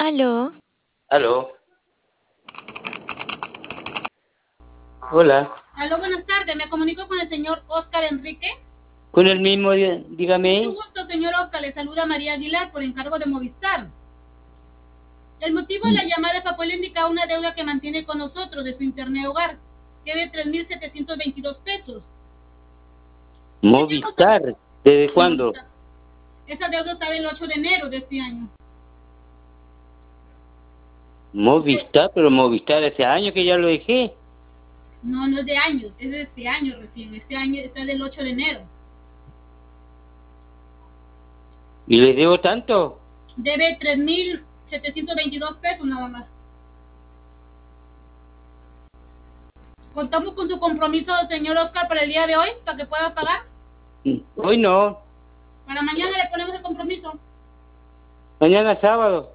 Aló, Aló, hola. Aló, buenas tardes. Me comunico con el señor Oscar Enrique. Con el mismo, Mucho dígame. gusto, señor Oscar. Le saluda María Aguilar por encargo de Movistar. El motivo de la llamada es para poderle indicar una deuda que mantiene con nosotros de su internet hogar, que es de 3.722 pesos. Teníamos Movistar. ¿Desde sí, cuándo? Movistar. Esa deuda está del 8 de enero de este año. Usted, Movistar, pero Movistar hace años que ya lo dejé. no, no es de años, es de este año recién. Este año está del 8 de enero. ¿Y les debo tanto? Debe 3.722 pesos nada más. Contamos con su compromiso, señor Oscar, para el día de hoy, para que pueda pagar. Hoy no. Para mañana le ponemos el compromiso. Mañana sábado.